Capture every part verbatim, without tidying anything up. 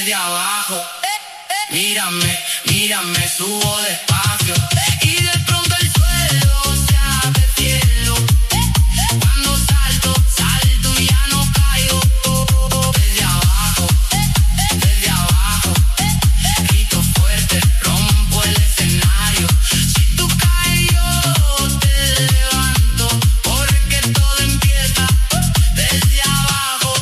desde abajo. Mírame, mírame, subo despacio. Y de pronto el suelo se abre cielo. Cuando salto, salto y ya no caigo. Desde abajo, desde abajo. Grito fuerte, rompo el escenario. Si tú caes yo te levanto. Porque todo empieza desde abajo.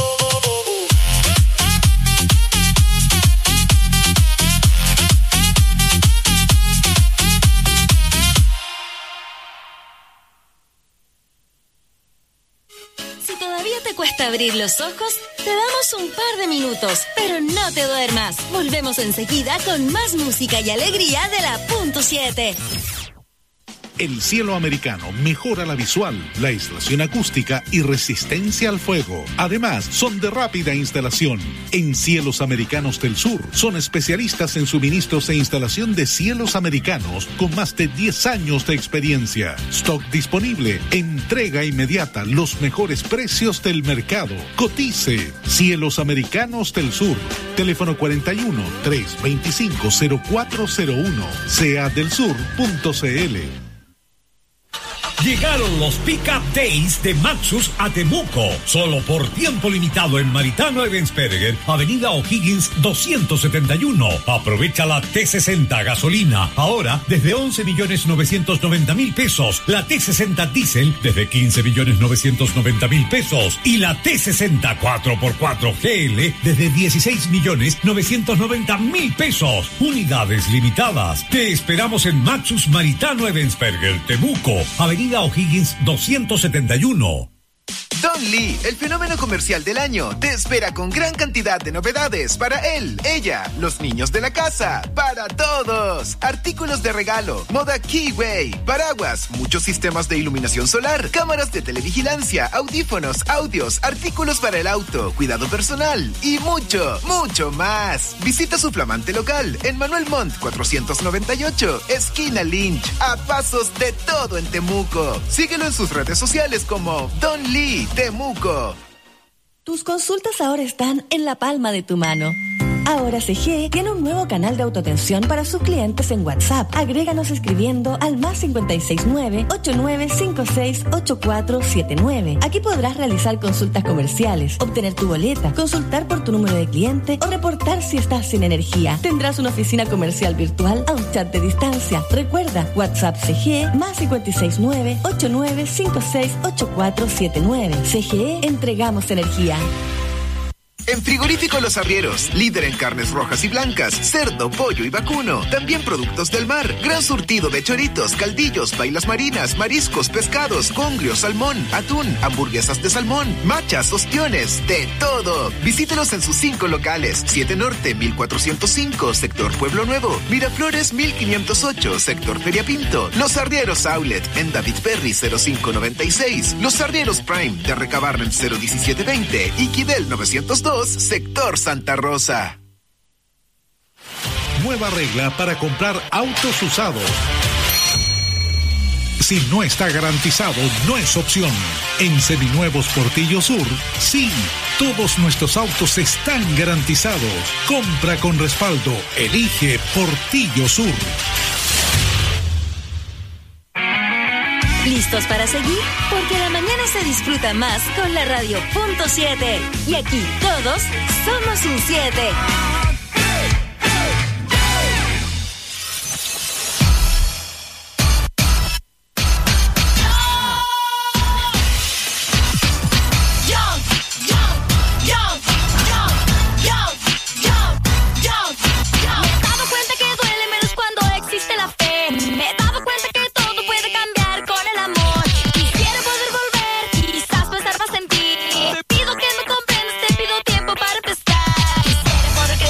¿Te cuesta abrir los ojos? Te damos un par de minutos, pero no te duermas. Volvemos enseguida con más música y alegría de la punto siete. El Cielo Americano mejora la visual, la aislación acústica y resistencia al fuego. Además, son de rápida instalación. En Cielos Americanos del Sur, son especialistas en suministros e instalación de cielos americanos con más de diez años de experiencia. Stock disponible, entrega inmediata, los mejores precios del mercado. Cotice. Cielos Americanos del Sur. Teléfono cuarenta y uno, trescientos veinticinco, cero cuatro cero uno. C A del sur punto c l. Llegaron los Pick-Up Days de Maxus a Temuco. Solo por tiempo limitado en Maritano Ebensperger, Avenida O'Higgins doscientos setenta y uno. Aprovecha la T sesenta gasolina. Ahora desde once millones novecientos noventa mil pesos. La T sesenta Diesel desde quince millones novecientos noventa mil pesos. Y la T sesenta cuatro por cuatro G L desde dieciséis millones novecientos noventa mil pesos. Unidades limitadas. Te esperamos en Maxus Maritano Ebensperger, Temuco, Avenida O'Higgins doscientos setenta y uno. Don Lee, el fenómeno comercial del año, te espera con gran cantidad de novedades para él, ella, los niños de la casa, para todos. Artículos de regalo, moda Keyway, paraguas, muchos sistemas de iluminación solar, cámaras de televigilancia, audífonos, audios, artículos para el auto, cuidado personal y mucho, mucho más. Visita su flamante local en Manuel Montt cuatrocientos noventa y ocho, esquina Lynch, a pasos de todo en Temuco. Síguelo en sus redes sociales como Don Lee Temuco. Tus consultas ahora están en la palma de tu mano. Ahora C G tiene un nuevo canal de autoatención para sus clientes en WhatsApp. Agréganos escribiendo al más cinco seis nueve, ocho nueve cinco seis, ocho cuatro siete nueve. Aquí podrás realizar consultas comerciales, obtener tu boleta, consultar por tu número de cliente o reportar si estás sin energía. Tendrás una oficina comercial virtual a un chat de distancia. Recuerda, WhatsApp C G más cinco seis nueve, ocho nueve cinco seis, ocho cuatro siete nueve. C G E, entregamos energía. En Frigorífico Los Arrieros, líder en carnes rojas y blancas, cerdo, pollo y vacuno. También productos del mar, gran surtido de choritos, caldillos, bailas marinas, mariscos, pescados, congrios, salmón, atún, hamburguesas de salmón, machas, ostiones, de todo. Visítenos en sus cinco locales: siete Norte, mil cuatrocientos cinco, sector Pueblo Nuevo; Miraflores, mil quinientos ocho, sector Feria Pinto; Los Arrieros Outlet, en David Ferry, cero cinco noventa y seis; Los Arrieros Prime, de Recabarren, cero diecisiete veinte; y Quidel novecientos dos, sector Santa Rosa. Nueva regla para comprar autos usados. Si no está garantizado, no es opción. En Seminuevos Portillo Sur, sí, todos nuestros autos están garantizados. Compra con respaldo. Elige Portillo Sur. ¿Listos para seguir? Porque la mañana se disfruta más con la radio punto siete. Y aquí todos somos un siete. Te pido que me comprendas, te pido tiempo para empezar. Quisiera poder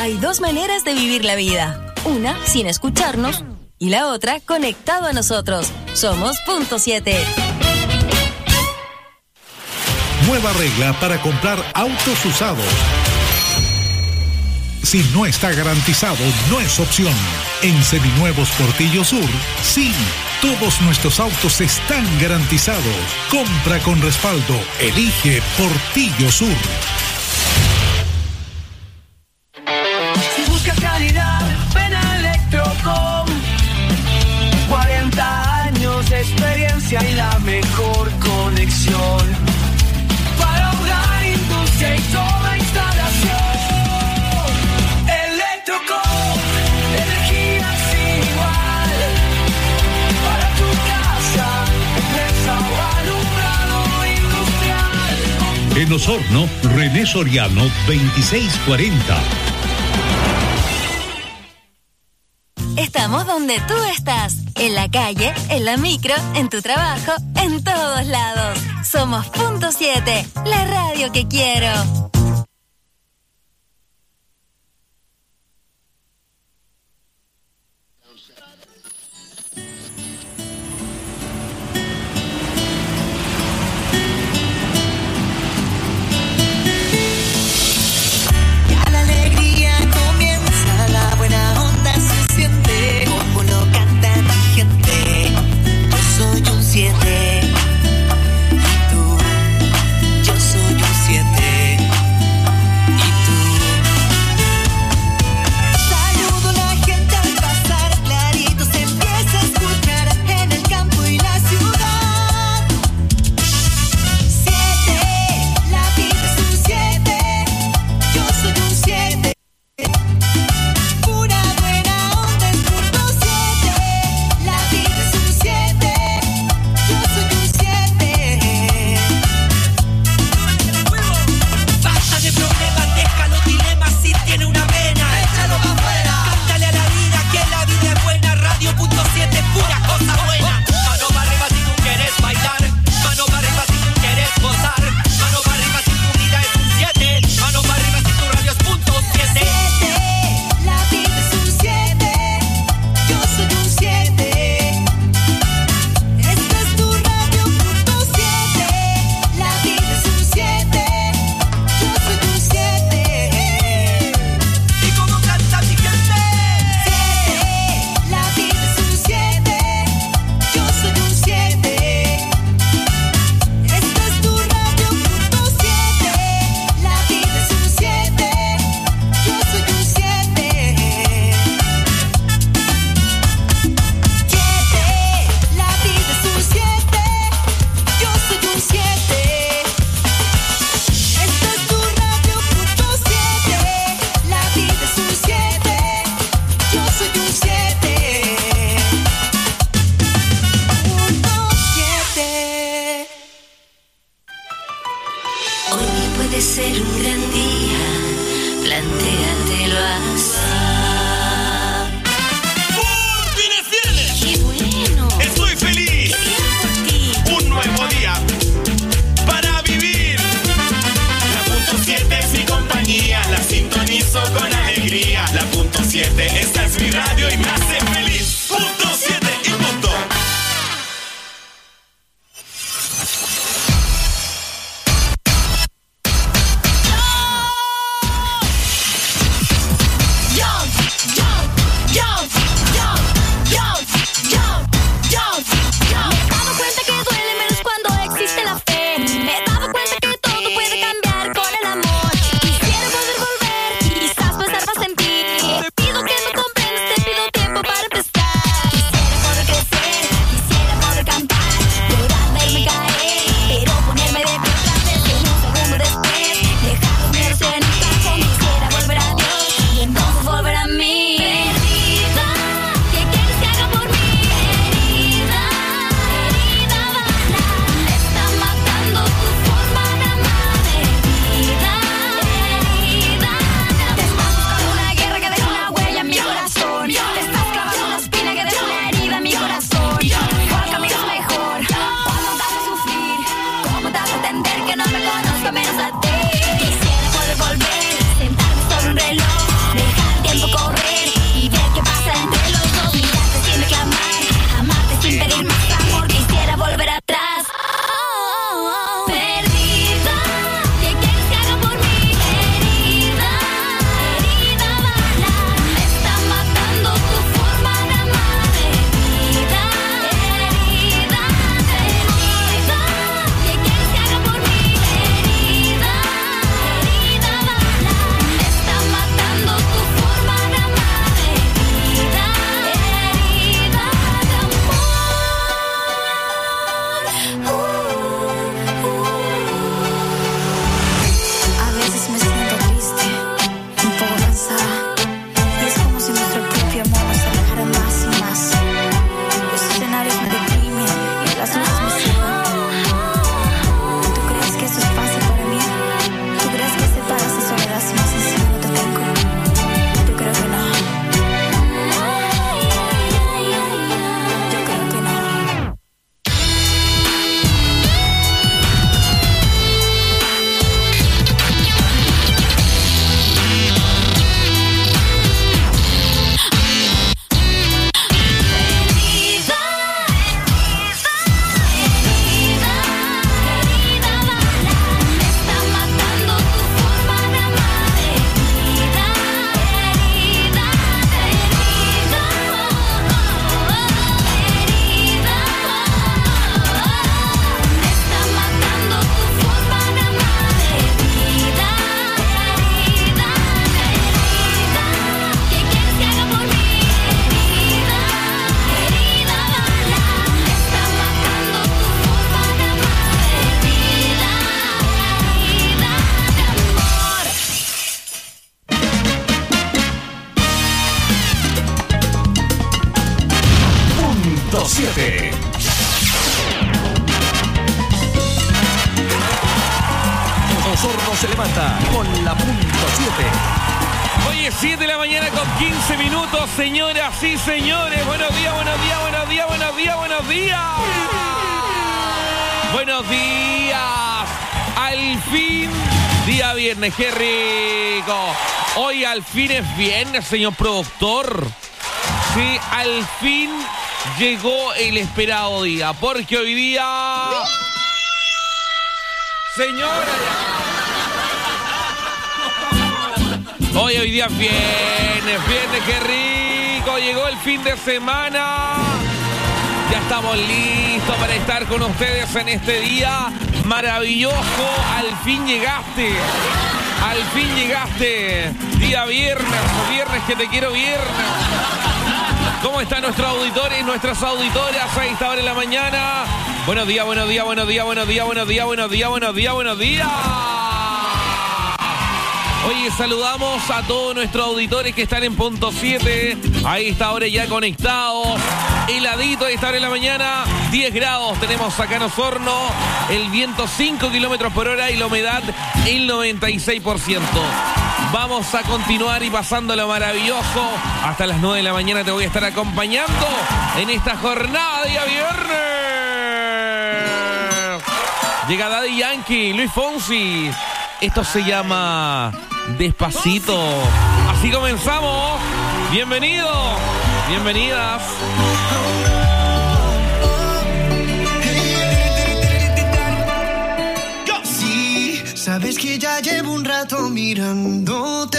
Hay dos maneras de vivir la vida. Una, sin escucharnos, y la otra, conectado a nosotros. Somos Punto siete. Nueva regla para comprar autos usados. Si no está garantizado, no es opción. En Seminuevos Portillo Sur, sí. Todos nuestros autos están garantizados. Compra con respaldo. Elige Portillo Sur. Si buscas calidad, ven a Electrocom. cuarenta años de experiencia y la mejor conexión. Para hogar, industria y toda instalación. Electrocom, energía sin igual. Para tu casa, empresa o alumbrado industrial. En Osorno, René Soriano, veintiséis cuarenta. Estamos donde tú estás, en la calle, en la micro, en tu trabajo, en todos lados. Somos Punto siete, la radio que quiero. Ya la alegría comienza, la buena onda se siente, como lo canta mi gente. Yo soy un siete, tú, yo soy un siete. se levanta con la punto siete. Hoy es siete de la mañana con quince minutos, señoras y señores. Buenos días, buenos días, buenos días, buenos días, buenos días. Buenos días. Al fin, día viernes, qué rico. Hoy al fin es viernes, señor productor. Sí, al fin llegó el esperado día, porque hoy día... Señora... Hoy, hoy día es viernes, viernes, qué rico. Llegó el fin de semana. Ya estamos listos para estar con ustedes en este día maravilloso. Al fin llegaste. Al fin llegaste. Día viernes, viernes que te quiero viernes. ¿Cómo están nuestros auditores, nuestras auditoras a esta hora de la mañana? Buenos días, buenos días, buenos días, buenos días, buenos días, buenos días, buenos días, buenos días. Oye, saludamos a todos nuestros auditores que están en punto siete. A esta hora ya conectados. Heladito a esta hora de la mañana. diez grados tenemos acá en Osorno. El viento cinco kilómetros por hora y la humedad el noventa y seis por ciento. Vamos a continuar y pasándolo maravilloso. Hasta las nueve de la mañana te voy a estar acompañando en esta jornada de día viernes. Llega Daddy Yankee, Luis Fonsi. Esto se llama Despacito. Así comenzamos. Bienvenidos, bienvenidas. Sí, sabes que ya llevo un rato mirándote.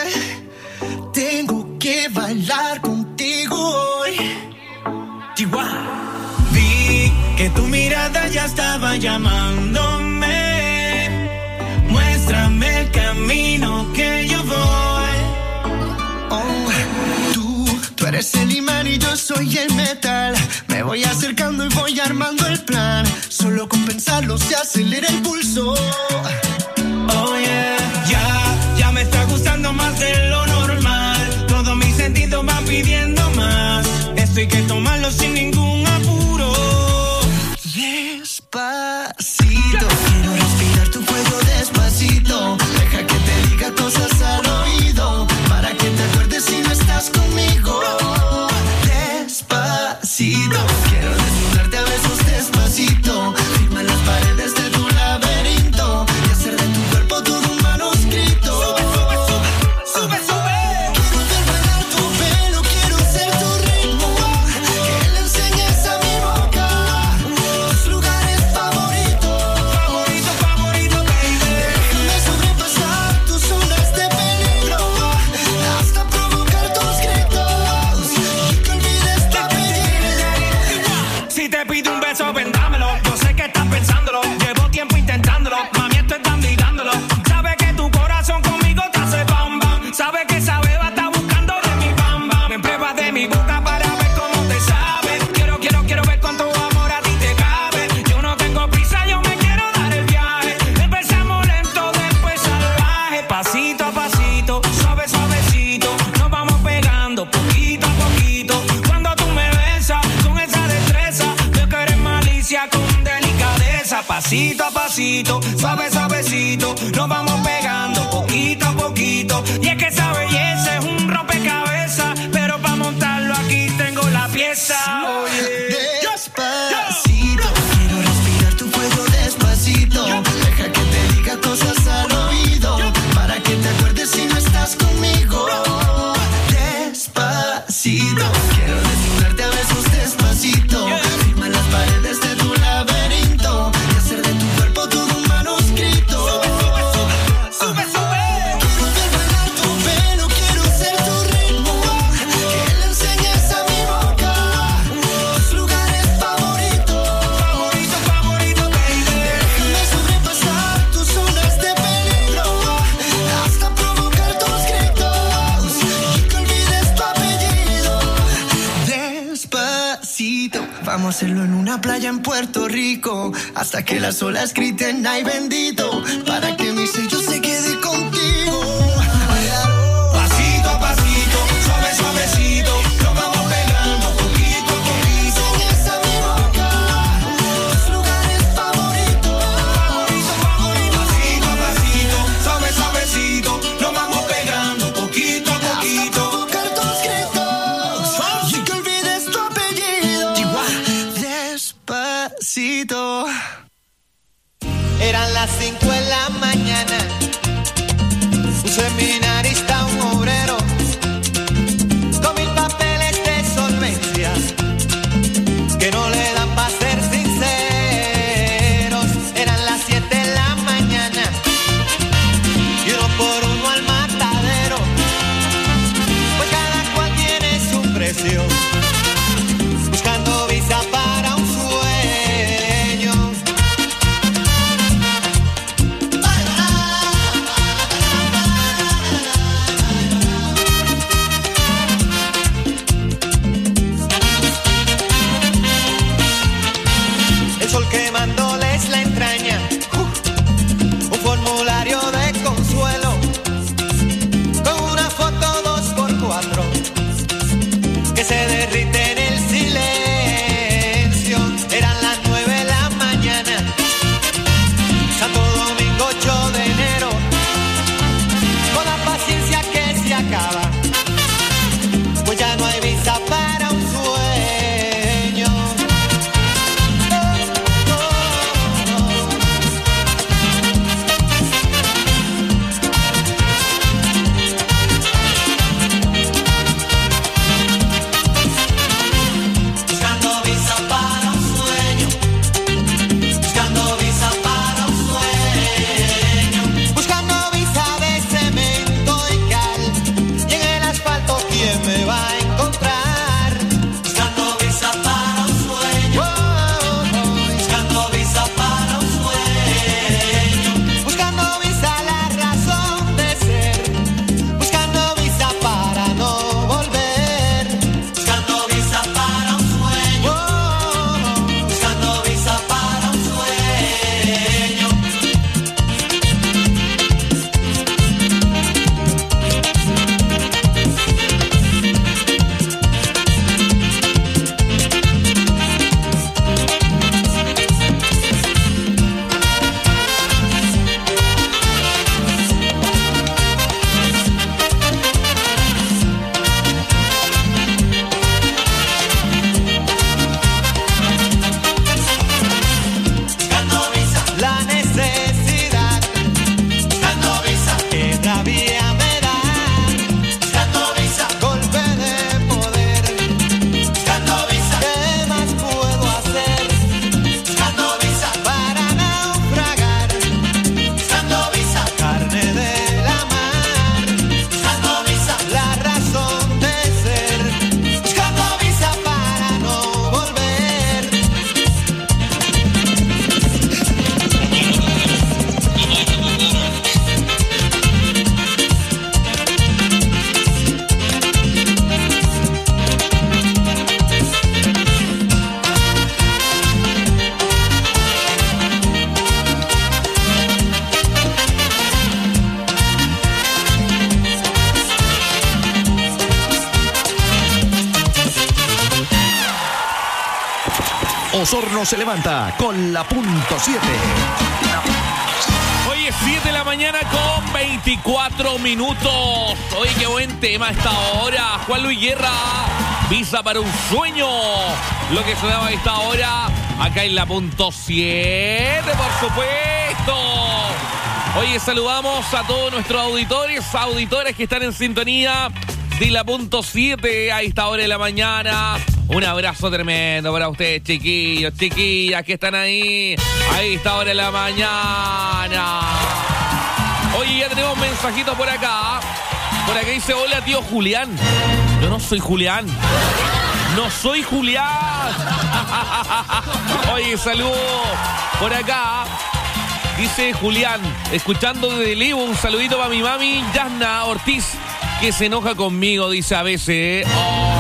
Tengo que bailar contigo hoy. Chihuahua. Vi que tu mirada ya estaba llamándome. Muéstrame el camino que yo voy. Oh, tú, tú eres el imán y yo soy el metal. Me voy acercando y voy armando el plan. Solo con pensarlo se acelera el pulso. Oh yeah, ya, ya me está gustando más de lo normal. Todos mis sentidos van pidiendo más. Esto hay que tomarlo sin ningún apuro. Despacito, quiero respirar tu cuello despacito. Deja que te diga cosas al oído, para que te acuerdes si no estás conmigo. Despacito, quiero desnudarte a besos despacito. Firma las paredes de tu laberinto y hacer de tu cuerpo todo un manuscrito. Sube, sube, sube, sube, sube. Quiero ver bailar tu pelo, quiero ser tu ritmo. Que le enseñes a mi boca tus lugares favoritos. Favorito, favorito, baby. Déjame sobrepasar tus zonas de peligro hasta provocar tus gritos y que olvides tu apellido. Si te pido un beso, vendámelo. Yo sé que estás pensándolo. Llevo tiempo intentándolo. Mami, esto es dando y dándolo. Sabe que tu corazón conmigo te hace bam bam. Sabe que esa beba está buscando de mi bam bam. Me pruebas de mi boca para ver cómo te sabe. Quiero, quiero, quiero ver cuánto amor a ti te cabe. Yo no tengo prisa, yo me quiero dar el viaje. Empezamos lento, después salvaje. Pasito a pasito, suave, suavecito. Nos vamos pegando poquito a poquito. Cuando tú me besas con esa destreza, veo que eres malicia con delicadeza. Pasito a pasito, suave, suavecito. Nos vamos pegando poquito a poquito. Y es que esa belleza es un rompecabezas, pero para montarlo aquí tengo la pieza. Oye, despacito, quiero respirar tu cuello despacito. Deja que te diga cosas al oído, para que te acuerdes si no estás conmigo. Despacito, quiero desnudarte a besos despacito. Firma las paredes de tu laberinto y hacer de tu cuerpo todo un manuscrito. Sube, sube, sube. Quiero ver bailar tu pelo, quiero ser tu ritmo. Que le enseñes a mi boca tus lugares favoritos. Favorito, favorito, baby. Déjame sobrepasar tus zonas de peligro hasta provocar tus gritos y que olvides tu apellido. Despacito, vamos a hacerlo en una playa en Puerto Rico hasta que las olas griten ay bendito, para que mi sello se quede contigo. Pasito a pasito, suave, suavecito. Nos vamos pegando poquito a poquito. Enseñas a mi boca tus lugares favoritos. Favorito, favorito. Pasito a pasito, despacito. Eran las cinco de la mañana. Un seminarista, un obrero, con mil papeles de solvencia que no le dan para ser sinceros. Eran las siete de la mañana y uno por uno al matadero, pues cada cual tiene su precio, buscando visa para un sueño. El sol quemándoles la entraña, uh, un formulario de consuelo con una foto dos por cuatro que se derrite en el silencio. Eran las nueve de la mañana, Santo Domingo ocho de enero, con la paciencia que se acaba, pues ya no hay visa para un sueño. Buscando visa para un sueño, buscando visa para un sueño, buscando visa de cemento y cal, y en el asfalto ¿quién me va a encontrar? Buscando visa para un sueño, buscando visa para un sueño, buscando visa la razón de ser, buscando visa para no volver, buscando visa para un sueño, buscando visa para un sueño. Buscando visa, la necesidad, buscando visa, que rabia me da, buscando visa, golpe de poder, buscando visa, ¿qué más puedo hacer? Buscando visa, para naufragar, buscando visa, carne de la mar, buscando visa, la razón de ser, buscando visa para no volver. Osorno se levanta con la punto siete. Hoy es siete de la mañana con veinticuatro minutos. Oye, qué buen tema a esta hora. Juan Luis Guerra, visa para un sueño. Lo que sonaba a esta hora, acá en la punto siete, por supuesto. Oye, saludamos a todos nuestros auditores, auditores que están en sintonía de la punto siete a esta hora de la mañana. Un abrazo tremendo para ustedes, chiquillos, chiquillas que están ahí a esta hora de la mañana. Oye, ya tenemos mensajitos por acá. Por acá dice, hola tío Julián. Yo no soy Julián. No soy Julián. Oye, saludos por acá. Dice Julián, escuchando desde Livo, un saludito para mi mami Yasna Ortiz, que se enoja conmigo, dice a veces. Oh.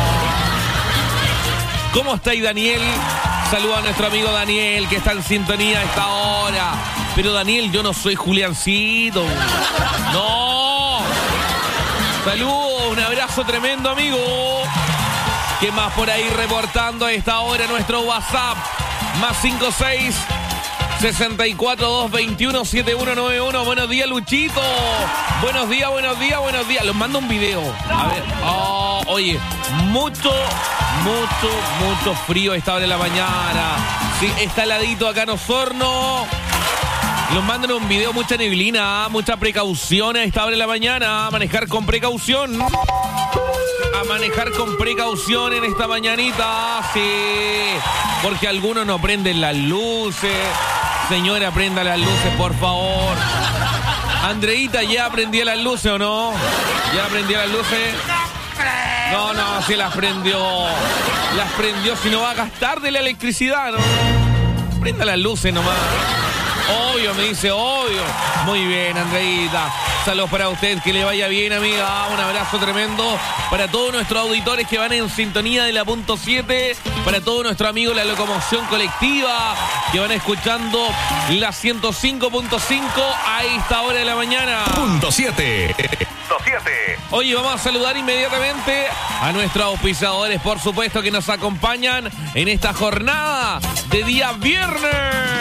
¿Cómo estáis, Daniel? Saluda a nuestro amigo Daniel, que está en sintonía a esta hora. Pero Daniel, yo no soy Juliancito. No. Saludos, un abrazo tremendo, amigo. ¿Qué más por ahí reportando a esta hora nuestro WhatsApp? Más cinco seis seis cuatro dos dos uno siete uno nueve uno. Buenos días, Luchito. Buenos días, buenos días, buenos días. Les mando un video. A ver. Oh, oye, mucho, mucho, mucho frío a esta hora de la mañana. Sí, está heladito acá en Osorno. Los mandan un video, mucha neblina, mucha precaución a esta hora de la mañana. A manejar con precaución. A manejar con precaución en esta mañanita, sí. Porque algunos no prenden las luces. Señora, prenda las luces, por favor. Andreita, ¿ya prendía las luces o no? ¿Ya prendía las luces? No, no, sí las prendió. Las prendió, si no va a gastar de la electricidad, ¿no? Prenda las luces nomás. Obvio, me dice, obvio. Muy bien, Andreita. Saludos para usted, que le vaya bien, amiga. Un abrazo tremendo para todos nuestros auditores que van en sintonía de la punto siete. Para todos nuestros amigos de la locomoción colectiva que van escuchando la ciento cinco punto cinco a esta hora de la mañana. Punto siete. Oye, vamos a saludar inmediatamente a nuestros auspiciadores, por supuesto, que nos acompañan en esta jornada de día viernes.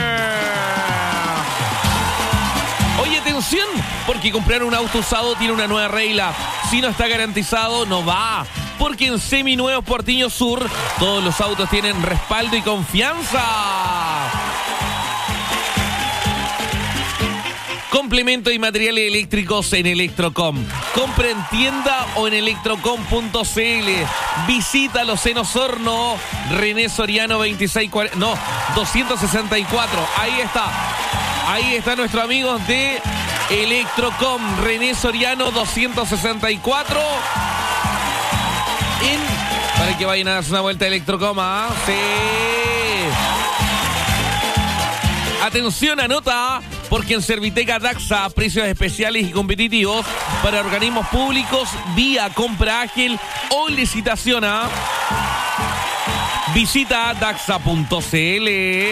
Oye, atención, porque comprar un auto usado tiene una nueva regla. Si no está garantizado, no va. Porque en Seminuevos Portiño Sur, todos los autos tienen respaldo y confianza. Complemento y materiales eléctricos en Electrocom. Compra en tienda o en electrocom punto c l. Visítalos en Osorno. René Soriano veintiséis cuarenta. No, doscientos sesenta y cuatro. Ahí está. Ahí están nuestros amigos de Electrocom, René Soriano doscientos sesenta y cuatro. En, para que vayan a darse una vuelta a Electrocom, ¿ah? Sí. Atención, anota, porque en Serviteca Daxa, precios especiales y competitivos para organismos públicos vía compra ágil o licitación, ¿ah? Visita daxa punto c l.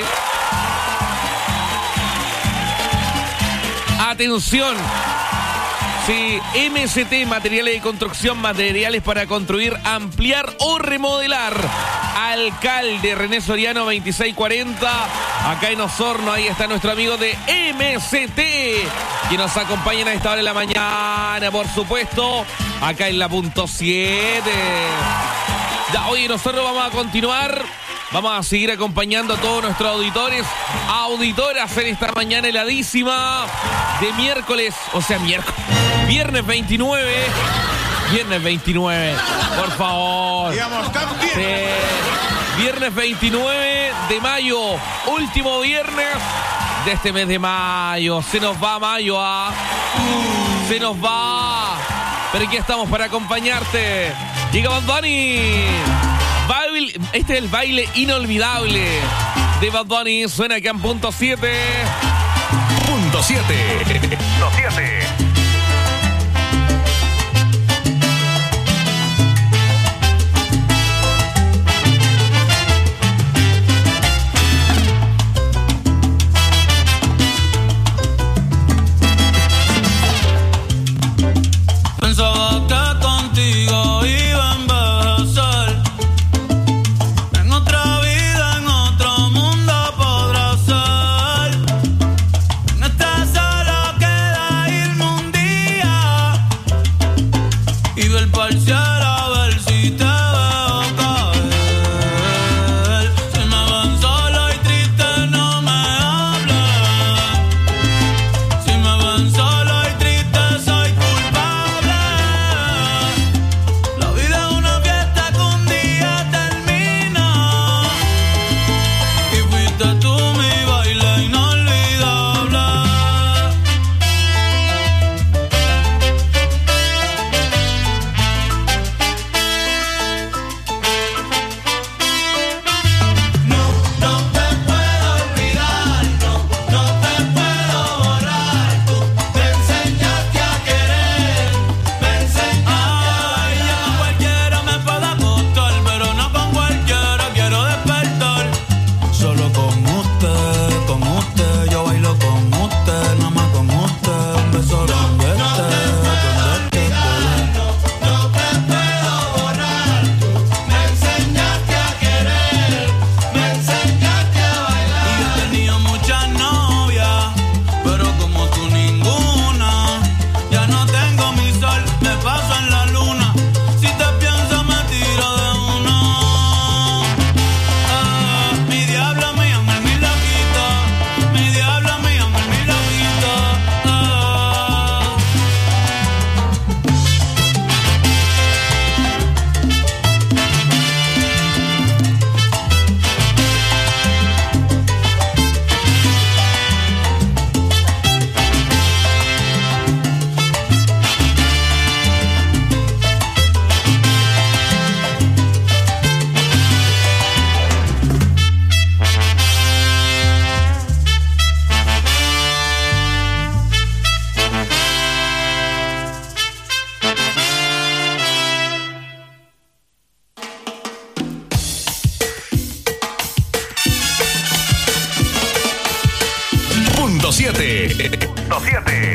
Atención, sí, M S T, materiales de construcción, materiales para construir, ampliar o remodelar. Alcalde René Soriano veintiséis cuarenta, acá en Osorno. Ahí está nuestro amigo de M S T, que nos acompañan a esta hora de la mañana, por supuesto, acá en la punto siete. Ya, oye, nosotros vamos a continuar. Vamos a seguir acompañando a todos nuestros auditores, auditoras en esta mañana heladísima de miércoles, o sea, miércoles, viernes veintinueve, viernes veintinueve, por favor. Digamos, también. Sí. Viernes veintinueve de mayo, último viernes de este mes de mayo. Se nos va mayo, ¿ah? Uh, se nos va. Pero aquí estamos para acompañarte. Llega Bad Bunny. Este es el baile inolvidable de Bad Bunny. Suena acá en punto siete. Punto siete. Punto siete. Pensaba que contigo iba a envejecer. En otra vida, en otro mundo podrá ser. En esta solo queda el mundo. punto siete. Punto siete.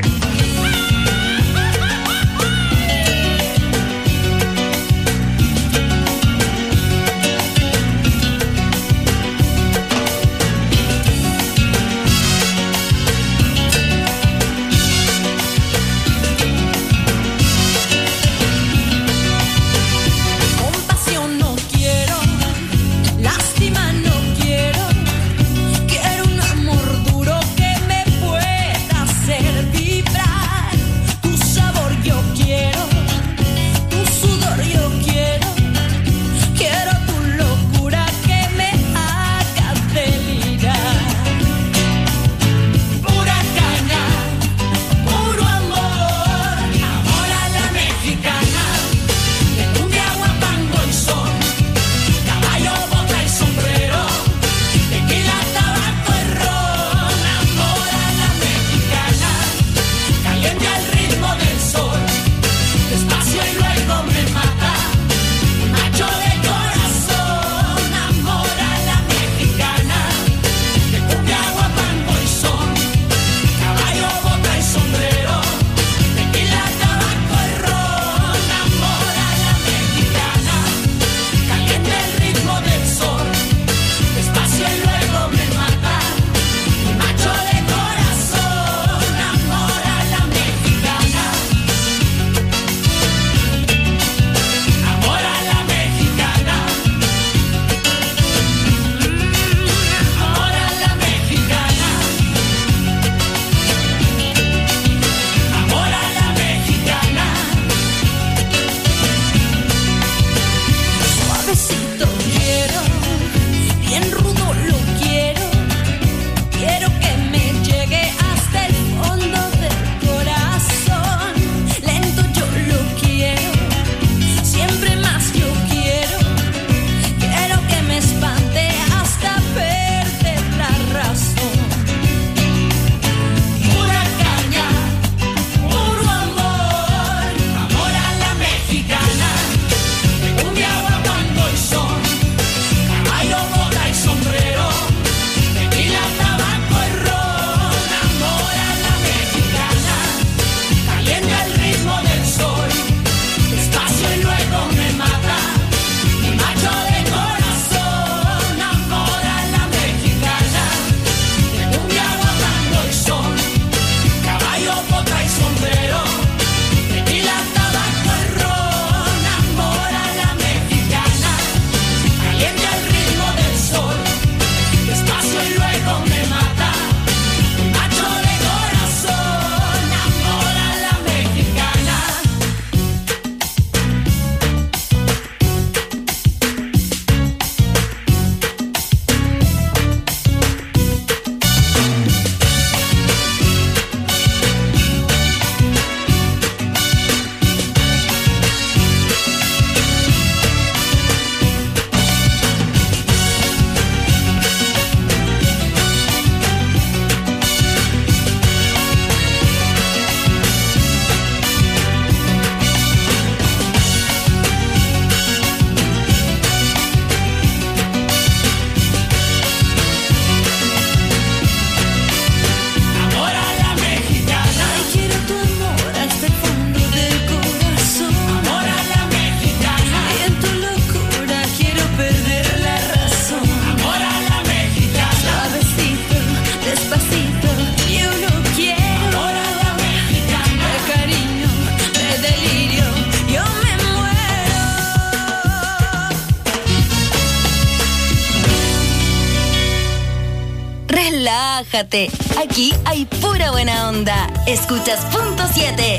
Relájate, aquí hay pura buena onda. Escuchas Punto siete.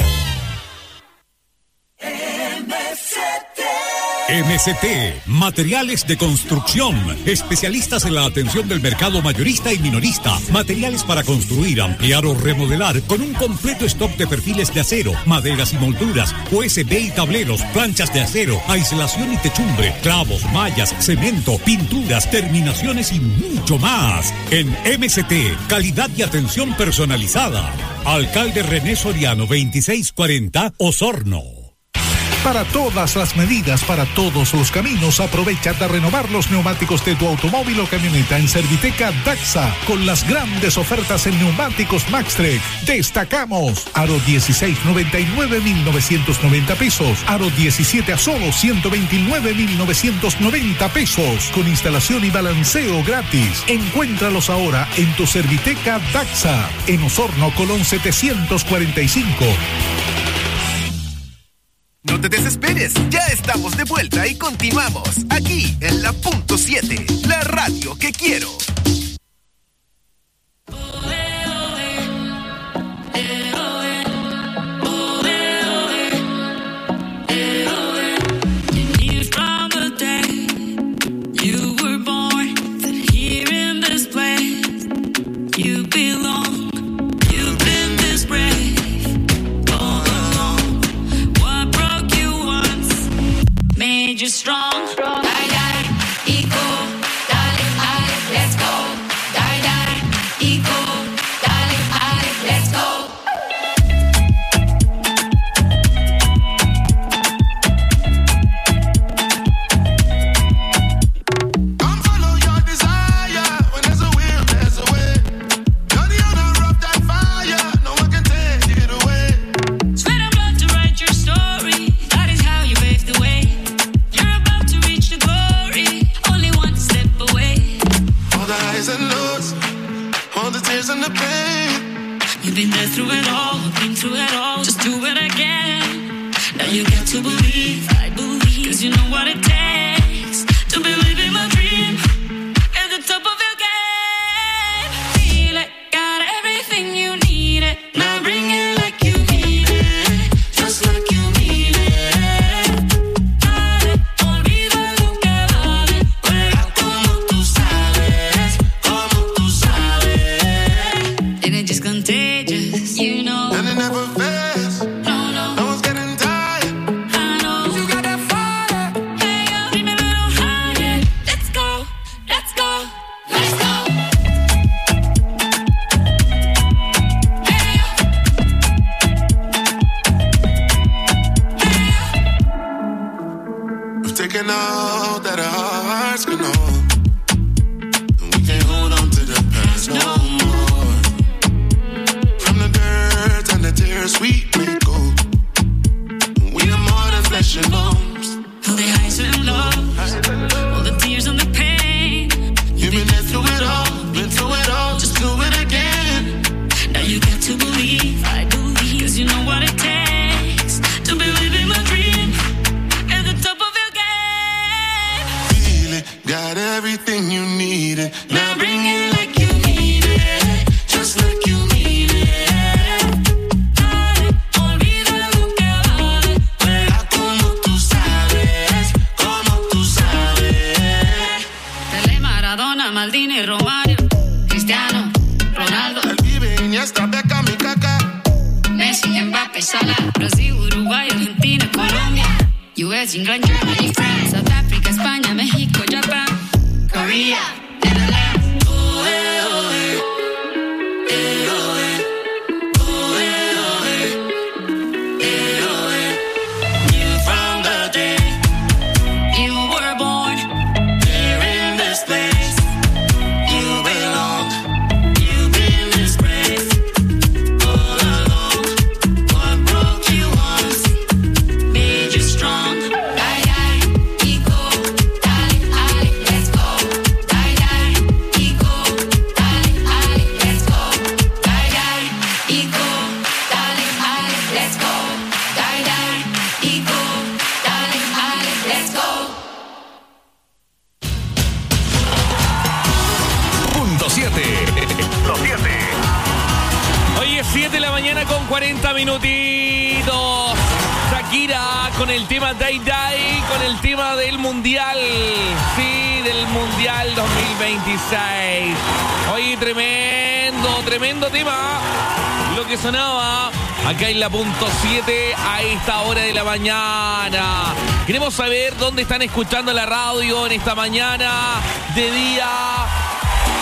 M C T, Materiales de Construcción, especialistas en la atención del mercado mayorista y minorista, materiales para construir, ampliar o remodelar, con un completo stock de perfiles de acero, maderas y molduras, U S B y tableros, planchas de acero, aislación y techumbre, clavos, mallas, cemento, pinturas, terminaciones y mucho más. En M C T, calidad y atención personalizada. Alcalde René Soriano, veintiséis cuarenta, Osorno. Para todas las medidas, para todos los caminos, aprovecha de renovar los neumáticos de tu automóvil o camioneta en Serviteca Daxa con las grandes ofertas en neumáticos Maxtrek. Destacamos Aro dieciséis noventa y nueve mil novecientos noventa pesos, Aro diecisiete a solo ciento veintinueve mil novecientos noventa pesos con instalación y balanceo gratis. Encuéntralos ahora en tu Serviteca Daxa en Osorno Colón setecientos cuarenta y cinco. No te desesperes, ya estamos de vuelta y continuamos aquí en la punto siete, la radio que quiero. You're strong. Die, die, eco, dale, dale, let's go. Die, die, eco, dale, dale, let's go. Come follow your desire. When there's a will, there's a way. You're the owner of that fire. No one can take it away. Sweat and blood to write your story. That is how you pave the way. And lows, all the tears and the pain. You've been there through it all, been through it all. Just do it again. Now you got to believe, I believe, cause you know what it takes to believe in my dream. At the top of your game, feel it, got everything you need it. Now bring it like you need it, just like you need it. Dale, olvida lo que vale, juega como tú sabes. Contagious, you know. And it never fades. No, no. No one's getting tired. I know. You got that fire. Hey, yo, bring me a little higher. Let's go, let's go, let's go. Hey, yo. Hey, yo. We've taken all that our hearts can hold. And we can't hold on to the past no more. Tears we may go. We are more than flesh and bones. All the highs and lows, all the tears and the pain. You've been there through it all, been through it all. Just do it again. Now you got to believe, I believe, cause you know what it takes to believe in my dream. At the top of your game, feel it, got everything you needed. Now bring it like you need it, just like you need it. Maldini, Romario, Cristiano, Ronaldo, El Pibe, Iniesta, Beckham y Kaká, Messi, Mbappé, Salah, Brasil, Uruguay, Argentina, Colombia, U S, England, Germany, France, South Africa, España, México, Japan, Korea, Netherlands. Oh, eh, oh, eh. Eh, oh, eh. Oh, eh, oh, eh. Eh, oh, eh. You from the day you were born, here in this place. siete de la mañana con cuarenta minutitos. Shakira con el tema Day Day, con el tema del Mundial. Sí, del Mundial dos mil veintiséis. Oye, tremendo, tremendo tema. Lo que sonaba acá en la punto siete a esta hora de la mañana. Queremos saber dónde están escuchando la radio en esta mañana de día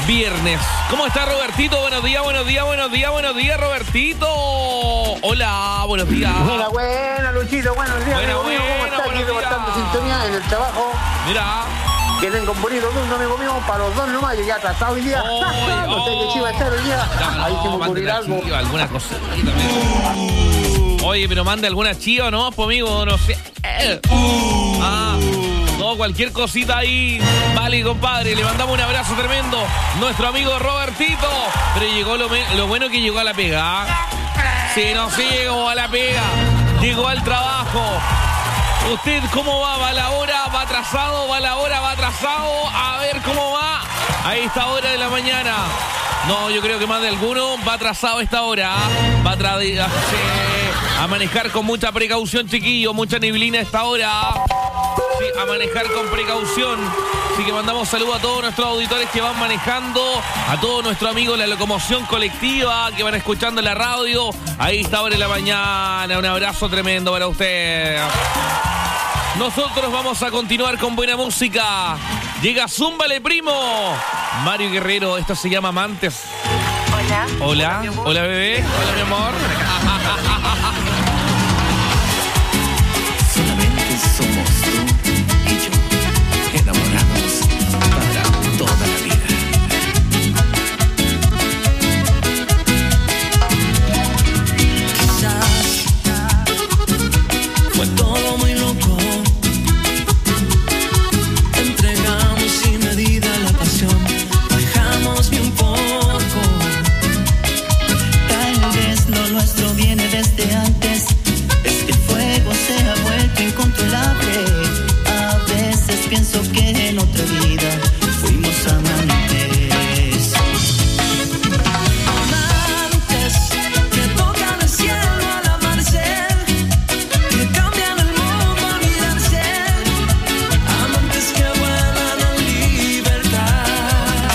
viernes. ¿Cómo está Robertito? Buenos días, buenos días, buenos días, buenos días, Robertito. Hola, buenos días. Buena, buena, Luchito, buenos días. Buena, amigo mío, ¿cómo buena, está? Aquí buenos reportando días. sintonía en el trabajo. Mira. Que tengo un bonito turno, amigo mío, para los dos nomás. Llegué atrasado hoy día. Oh, no sé oh. qué chiva a estar hoy día. No, Ahí se me mande ocurrirá la algo. chiva, alguna cosa. Uh. Oye, pero mande alguna chiva, ¿no? Pues amigo, no sé. Eh. Uh. Ah, no, cualquier cosita ahí. Vale, compadre, le mandamos un abrazo tremendo. Nuestro amigo Robertito. Pero llegó lo, me- lo bueno que llegó a la pega. Sí, no, sí llegó a la pega. Llegó al trabajo. ¿Usted cómo va? ¿Va a la hora? ¿Va atrasado? ¿Va a la hora? ¿Va atrasado? A ver cómo va a esta hora de la mañana. No, yo creo que más de alguno va atrasado a esta hora. ¿Ah? Va a, tra- sí, a manejar con mucha precaución, chiquillo. Mucha neblina a esta hora. Sí, a manejar con precaución. Así que mandamos saludos a todos nuestros auditores que van manejando, a todos nuestros amigos de la locomoción colectiva que van escuchando la radio. Ahí está hora de la mañana. Un abrazo tremendo para usted. Nosotros vamos a continuar con buena música. Llega Zúmbale, primo. Mario Guerrero, esto se llama Amantes. Hola. Hola, hola bebé, hola mi amor. Solamente somos tú y yo, enamorados para toda la vida. Quizás fue todo muy loco. Entregamos sin medida la pasión, dejamos bien poco. Tal vez lo nuestro viene desde antes. Este fuego se ha vuelto incontrolable. A veces pienso que en otra vida fuimos amantes. Amantes que tocan el cielo al amarse, que cambian el mundo al mirarse. Amantes que vuelan en libertad.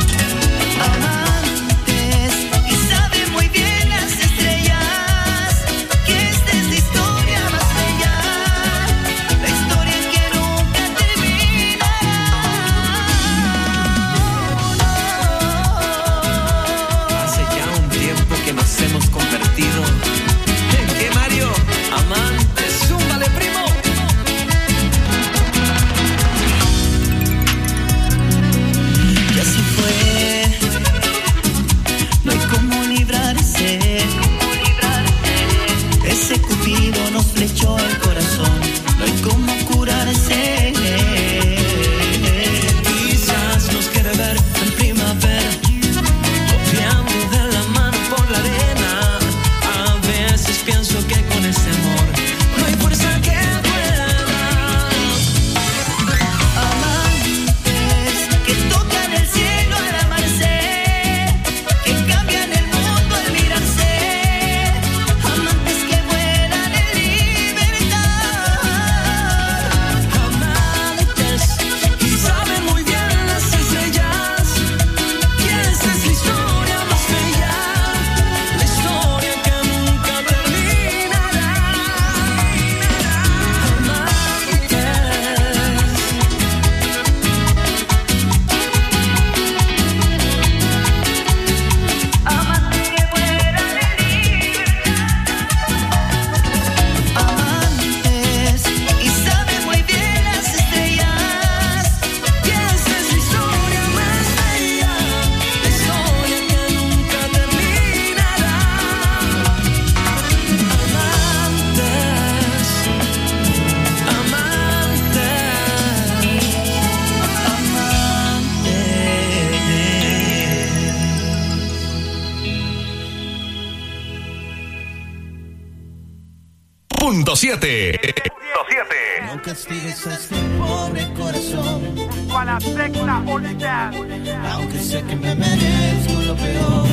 Amantes y saben muy bien las estrellas que esta es la historia más bella, la historia que nunca terminará. Hace ya un tiempo que nos hemos convertido en que Mario, amantes, zúmbale primo. Y así fue, no hay cómo librarse. Ese cupido nos flechó el corazón, no hay cómo curarse. Quizás nos quiere ver en primavera, copiando de la mano por la arena. A veces pienso que con ese amor no hay fuerza que pueda. Amantes que tocan el cielo al amanecer, que cambian el mundo al mirarse. Amantes que vuelan en libertad. Amantes y saben muy bien las estrellas que esta es la historia más bella, la historia que nunca terminará. Amantes que vuelan en libertad. Amantes y saben muy bien las estrellas que esta es la historia más bella, la historia que nunca terminará. Amantes, Punto siete. No castigues a este pobre corazón, aunque sé que me merezco lo peor.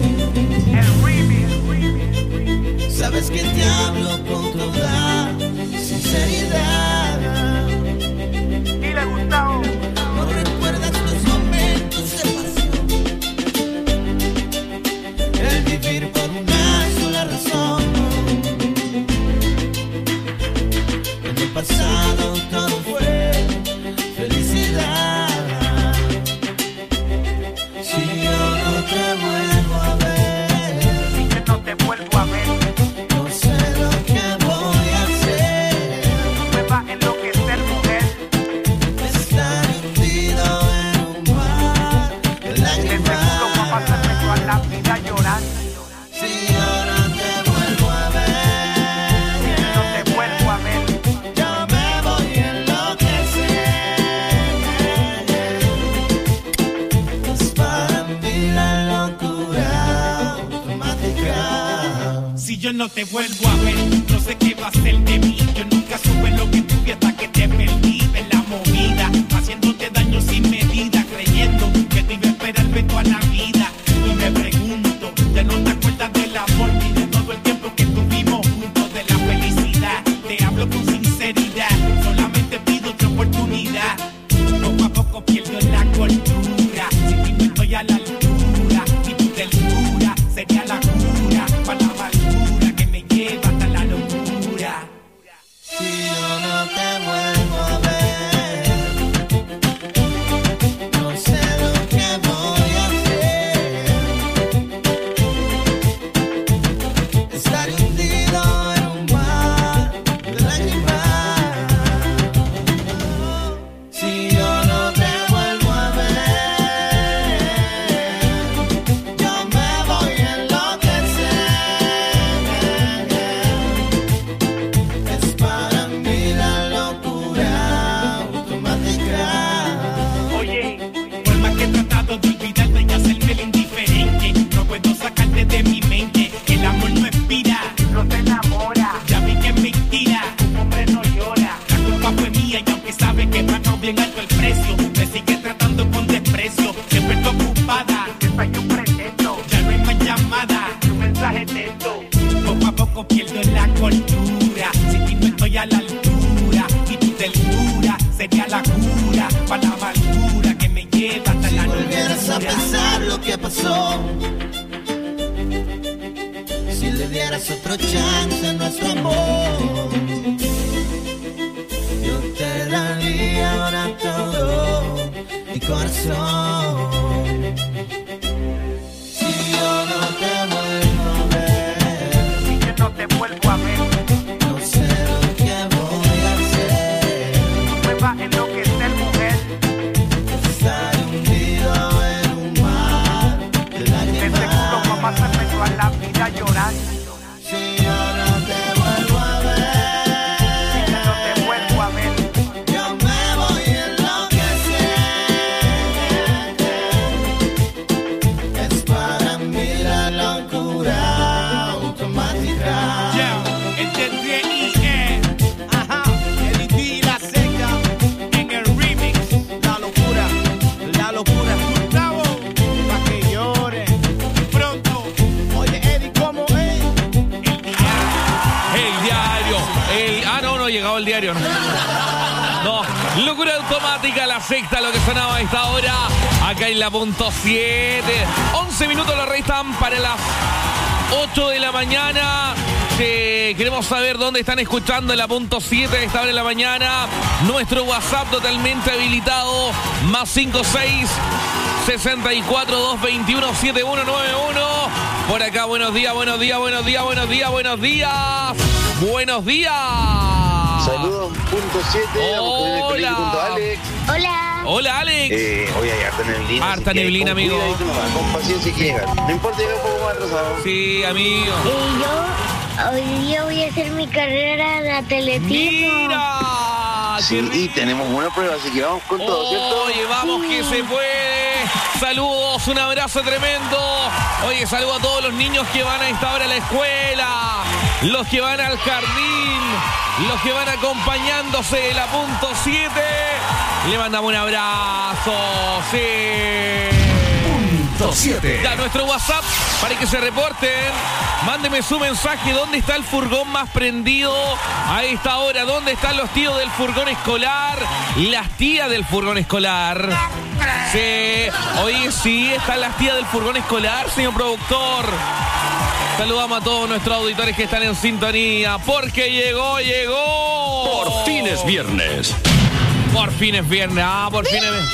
Sabes que te hablo con toda sinceridad. No recuerdas los momentos de pasión, el vivir por una sola razón. En el pasado todo fue felicidad. Si yo no te vuelvo a ver, no sé qué va a ser de mí. Yo nunca supe lo que tuve hasta que te perdí en la movida, haciéndote daño sin medida, creyendo que te iba a esperarme toda la vida. Y me pregunto, ya no te acuerdas del amor ni de todo el tiempo que tuvimos juntos, de la felicidad. Te hablo con sinceridad, solamente pido otra oportunidad. Poco a poco pierdo la cordura, si ti no estoy a la altura, y tu ternura sería la cura para la amargura que me lleva hasta la locura. Si yo no te vuelvo a ver, no sé lo que voy a hacer. Estar hundido en un mar de lágrimas. Si yo no te vuelvo a ver, yo me voy a enloquecer. Es para mí la locura automática. Oye, por más que he tratado de olvidarte y hacerme el indiferente, no puedo sacarte de mi mente. El amor no expira, no te enamora. Ya vi que es mentira, un hombre no llora. La culpa fue mía y aunque sabe que pagó bien alto el precio, me sigue tratando con desprecio. Siempre estoy ocupada, está yo pretendo. Ya no hay más llamada, tu mensaje texto. Poco a poco pierdo la cordura, si ti no estoy a la altura, y tu ternura sería la cura para la amargura que me lleva hasta Si la volvieras a locura. pensar lo que pasó, si le dieras otro chance a nuestro amor, yo te daría ahora todo mi corazón. Si yo no te vuelvo a ver, Si yo no te vuelvo a ver, no sé lo que voy a hacer. me va a enloquecer, mujer. Estar hundido en un mar de De seguro lágrimas. mamá se me va la vida llorando. Si yo no te vuelvo a ver, Si yo no te vuelvo a ver, yo me voy a enloquecer. Es para mí la locura automática. yeah, entre y E, ajá, el D y la seca, en el remix, la locura, la locura, Gustavo, pa' que llore, pronto, oye Eddie, ¿cómo es? El diario. El diario. El... Ah, no, no ha llegado el diario. No. No. Locura automática, la sexta, lo que sonaba a esta hora. Acá en la punto siete. once minutos lo restan para las ocho de la mañana. Eh, queremos saber dónde están escuchando en la punto siete a esta hora de la mañana. Nuestro WhatsApp totalmente habilitado. Más cinco seis sesenta y cuatro dos veintiuno setenta y uno noventa y uno. Por acá, buenos días, buenos días, buenos días, buenos días, buenos días. Buenos días. Saludos, punto siete. Hola. Junto a Alex. Hola. Hola, Alex. Eh, hoy hay harta neblina. Harta así que neblina, con amigo. cuidadito nomás, con paciencia hay que llegar. No importa llegar un poco más atrasado. Sí, amigo. Y yo hoy día voy a hacer mi carrera en atletismo. ¡Mira! Sí, y tenemos una prueba, así que vamos con todo, ¿cierto? Oye, vamos que se puede. Saludos, un abrazo tremendo. Oye, saludo a todos los niños que van a esta hora a la escuela, los que van al jardín, los que van acompañándose de la punto siete. Le mandamos un abrazo. Sí. Punto siete. Ya, nuestro WhatsApp, para que se reporten. Mándeme su mensaje. ¿Dónde está el furgón más prendido a esta hora? ¿Dónde están los tíos del furgón escolar? Las tías del furgón escolar. Sí. Oye, sí, están las tías del furgón escolar, señor productor. Saludamos a todos nuestros auditores que están en sintonía. Porque llegó, llegó. Por fin es viernes. Por fin es viernes. Ah, por fin es viernes.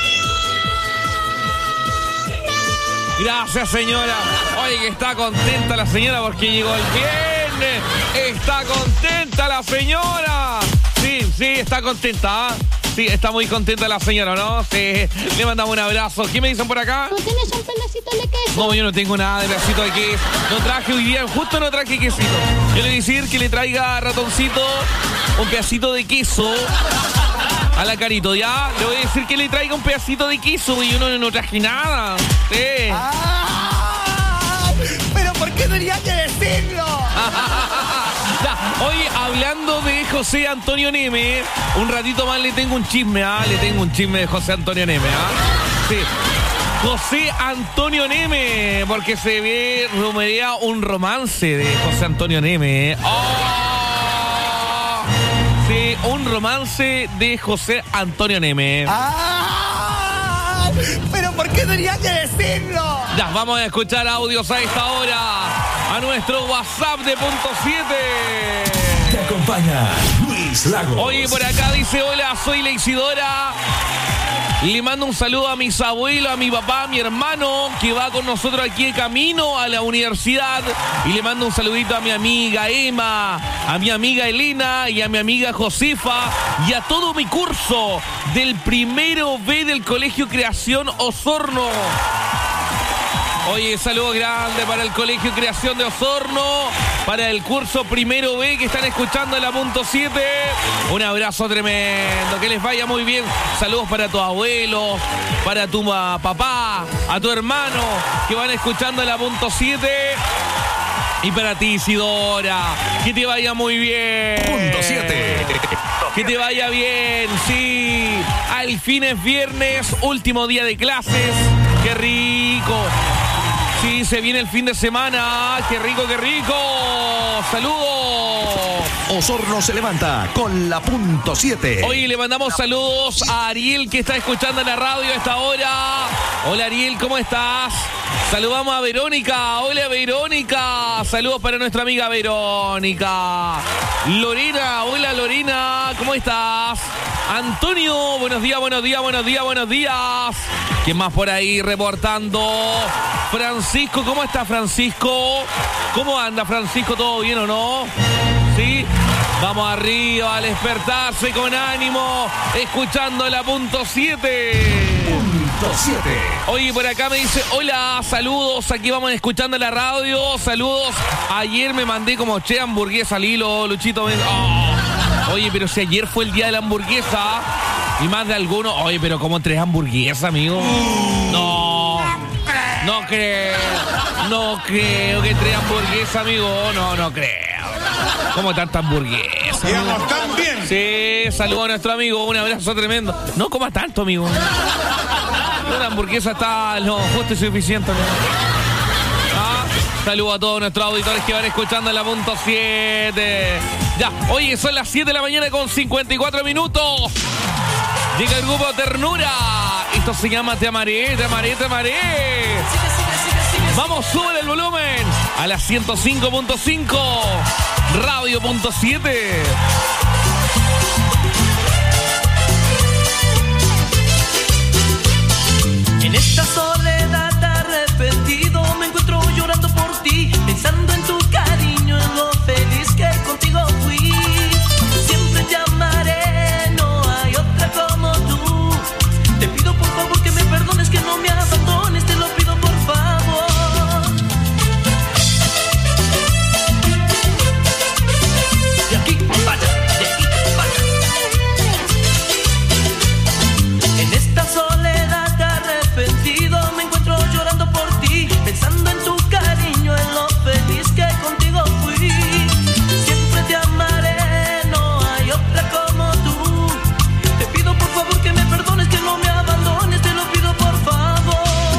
Gracias, señora. Oye, que está contenta la señora porque llegó el viernes. Está contenta la señora. Sí, sí, está contenta. ¿Ah? Sí, está muy contenta la señora, ¿no? Sí. Le mandamos un abrazo. ¿Qué me dicen por acá? ¿Tú tienes un pedacito de queso? No, yo no tengo nada de pedacito de queso. No traje hoy día, justo no traje quesito. Yo le voy a decir que le traiga a Ratoncito un pedacito de queso a la Carito, ¿ya? Le voy a decir que le traiga un pedacito de queso y yo no, no traje nada. Sí. Ah, pero ¿por qué no tenía que decirlo? Oye, hablando de José Antonio Neme, un ratito más le tengo un chisme, ¿ah? Le tengo un chisme de José Antonio Neme, ¿ah? Sí. José Antonio Neme, porque se ve, rumorea un romance de José Antonio Neme. ¡Oh! Sí, un romance de José Antonio Neme. ¡Ah! ¿Pero por qué tenía que decirlo? Ya, vamos a escuchar audios a esta hora a nuestro WhatsApp de Punto siete. Te acompaña Luis Lagos. Oye, por acá dice, hola, soy la Isidora. Le mando un saludo a mis abuelos, a mi papá, a mi hermano, que va con nosotros aquí de camino a la universidad. Y le mando un saludito a mi amiga Emma, a mi amiga Elena y a mi amiga Josefa y a todo mi curso del primero B del Colegio Creación Osorno. Oye, saludo grande para el Colegio Creación de Osorno, para el curso Primero B que están escuchando en la Punto siete. Un abrazo tremendo, que les vaya muy bien. Saludos para tus abuelos, para tu uh, papá, a tu hermano que van escuchando en la Punto siete. Y para ti, Isidora, que te vaya muy bien. Punto siete. Que te vaya bien, sí. Al fin es viernes, último día de clases. ¡Qué rico! Sí, se viene el fin de semana. ¡Qué rico, qué rico! ¡Saludos! Osorno se levanta con la Punto siete. Hoy le mandamos saludos a Ariel, que está escuchando en la radio a esta hora. Hola, Ariel, ¿cómo estás? Saludamos a Verónica. Hola, Verónica. Saludos para nuestra amiga Verónica. Lorena. Hola, Lorena. ¿Cómo estás? Antonio. Buenos días, buenos días, buenos días, buenos días. ¿Quién más por ahí reportando? Francisco. ¿Cómo está, Francisco? ¿Cómo anda, Francisco? ¿Todo bien o no? ¿Sí? Vamos arriba, al despertarse con ánimo, escuchando la Punto siete. Punto siete. Oye, por acá me dice, hola, saludos, aquí vamos escuchando la radio, saludos. Ayer me mandé como che hamburguesa al hilo, Luchito. Me... Oh. Oye, pero si ayer fue el día de la hamburguesa, y más de alguno, oye, pero ¿cómo tres hamburguesas, amigo? No, no creo, no creo que tres hamburguesas, amigo, no, no creo. ¿Cómo tanta hamburguesa? Digamos, tan bien. Sí, saludo a nuestro amigo, un abrazo tremendo. No coma tanto, amigo. Una hamburguesa está lo justo y suficiente, amigo. Ah, saludo a todos nuestros auditores que van escuchando en la Punto siete. Ya, oye, son las siete de la mañana con cincuenta y cuatro minutos. Llega el grupo Ternura. Esto se llama Te amaré, te amaré, te amaré. Vamos, sube el volumen a la ciento cinco punto cinco. Radio Punto siete. En esta soledad arrepentido me encuentro llorando por ti, pensando en tu cariño, en lo feliz que contigo fui. Siempre te amaré, no hay otra como tú. Te pido por favor que me perdones, que no me abandones, te lo pido por favor. De aquí para allá, de aquí para allá. En esta soledad arrepentido me encuentro llorando por ti, pensando en tu cariño, en lo feliz que contigo fui. Siempre te amaré, no hay otra como tú. Te pido por favor que me perdones, que no me abandones, te lo pido por favor.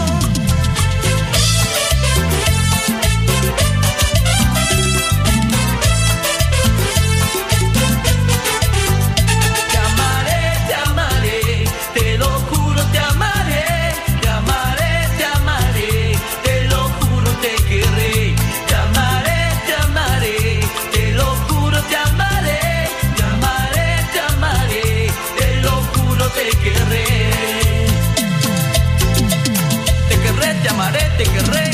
Te amaré, te amaré, te lo juro, te amaré. Te amaré, te amaré, te lo juro, te querré. Te amaré, te amaré, te lo juro, te amaré. Te amaré, te amaré, te lo juro, te querré. Te querré, te amaré, te querré.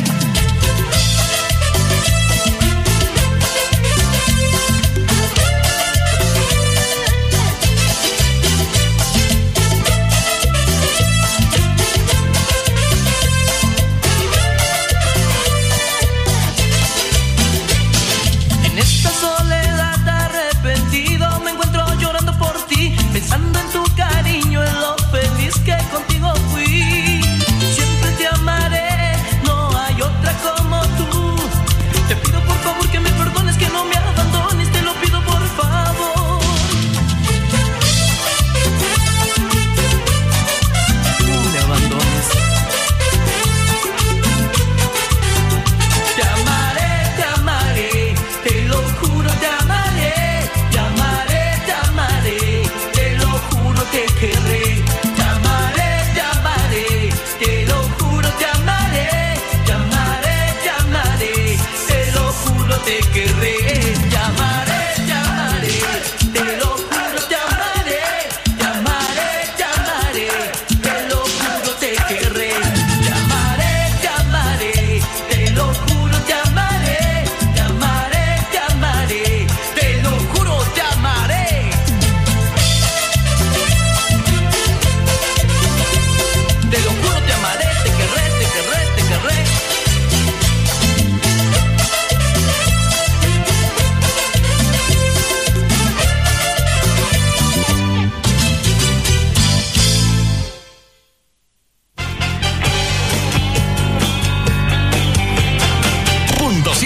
En esta soledad arrepentido me encuentro llorando por ti, pensando en tu cariño, en lo feliz que contigo fui. Siempre te amaré, no hay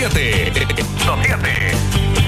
siete. punto siete.